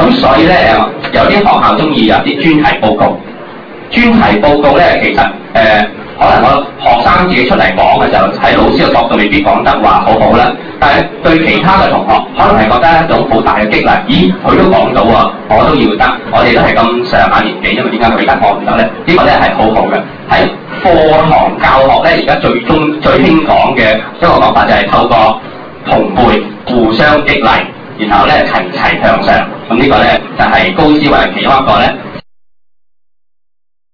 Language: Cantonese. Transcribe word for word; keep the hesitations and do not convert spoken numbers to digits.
咁所以咧，有啲學校中意有啲專題報告。專題報告咧，其實誒、呃、可能我學生自己出嚟講嘅時候，喺老師嘅角度未必講得話好好啦。但係對其他嘅同學，可能係覺得一種好大嘅激勵。咦，佢都講到喎，我都要得。我哋都係咁上下年紀，因為點解佢得我唔得咧？呢個咧係好好嘅。喺課堂教學咧，而家最終最興講嘅一個講法就係透過同輩互相激勵，然後咧齊齊向上。咁呢個咧就係高思維其中一個咧